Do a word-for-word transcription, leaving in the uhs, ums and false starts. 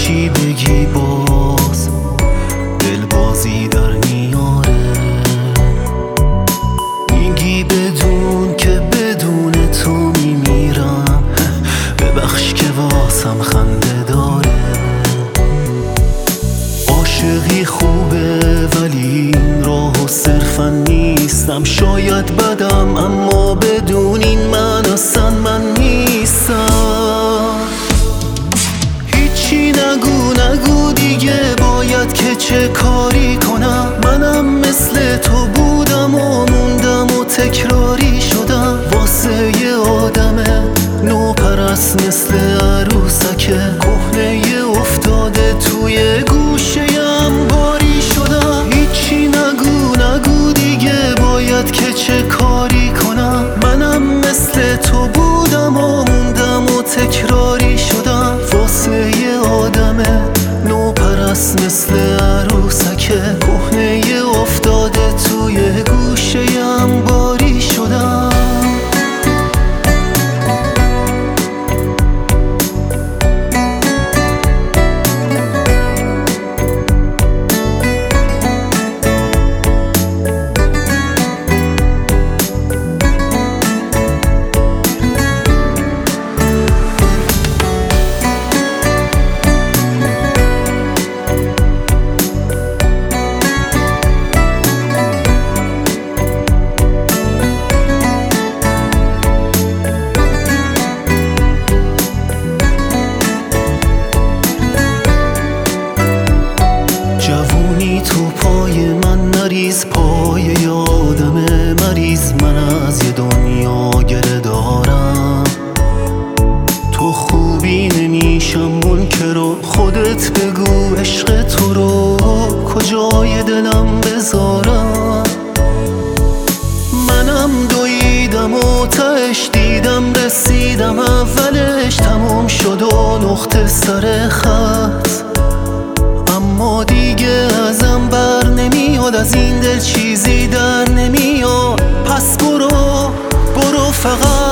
هرچی بگی باز دل بازی در میاره. میگی بدون که بدون تو میمیرم، ببخش که واسم خنده داره. عاشقی خوبه ولی این راهو صرفا نیستم. شاید بدم اما بدون این من اصلا من نیستم. هیچی نگو نگو دیگه، باید که چه کاری کنم. منم مثل تو بودم و موندم و تکراری شدم. واسه یه آدم نوپرست مثل عروسکه کهنه افتاده توی گوشه‌ام باری شدم. هیچی نگو نگو دیگه، باید که چه کاری کنم. منم مثل تو بودم و موندم و تکراری شدم. واسه یه آدم نوپرست مثل عروسکه کهنه افتاده توی گوشه‌ام باری شدم. جوونی تو پای من نریز، پای یادم مریض. من از یه دنیا گره دارم، تو خوبی نمیشم منکر و خودت بگو عشق تو رو کجای دلم بذارم. منم دویدم و تهش دیدم رسیدم، اولش تموم شد و نقطه سر خط. اما دیگه ازم بر نمیاد، از این دل چیزی در نمیاد. پس برو برو فقط